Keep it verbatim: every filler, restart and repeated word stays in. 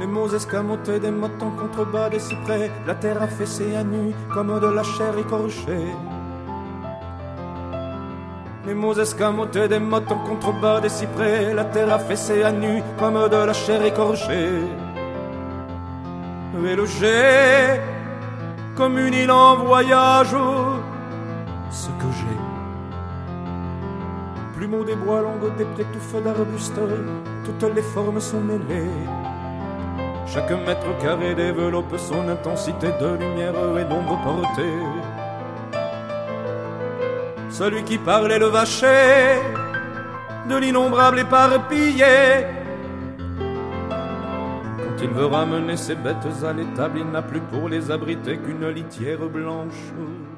Les mots escamotés des mottes en contrebas des cyprès, la terre affaissée à nu comme de la chair écorchée. Les mots escamotés des mottes en contrebas des cyprès, la terre affaissée à nu comme de la chair écorchée. Et le jet, comme une île en voyage, ce que j'ai. Plumeaux des bois, longues des prés, touffes d'arbustes, toutes les formes sont mêlées. Chaque mètre carré développe son intensité de lumière et d'ombre portée. Celui qui parle est le vacher de l'innombrable éparpillé. Quand il veut ramener ses bêtes à l'étable, il n'a plus pour les abriter qu'une litière blanche.